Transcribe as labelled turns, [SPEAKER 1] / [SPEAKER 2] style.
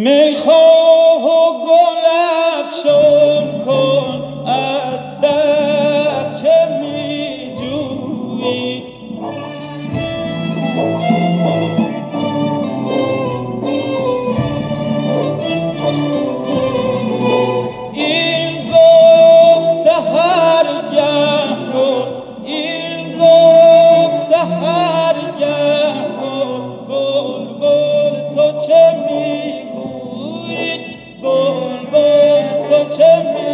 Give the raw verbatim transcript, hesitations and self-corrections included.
[SPEAKER 1] میخواه و گل افشان کن از در چه میجویی این گفت سحرگه رو این گفت سحرگه رو بلبل تو چه میگویی بلبل تو چه میگویی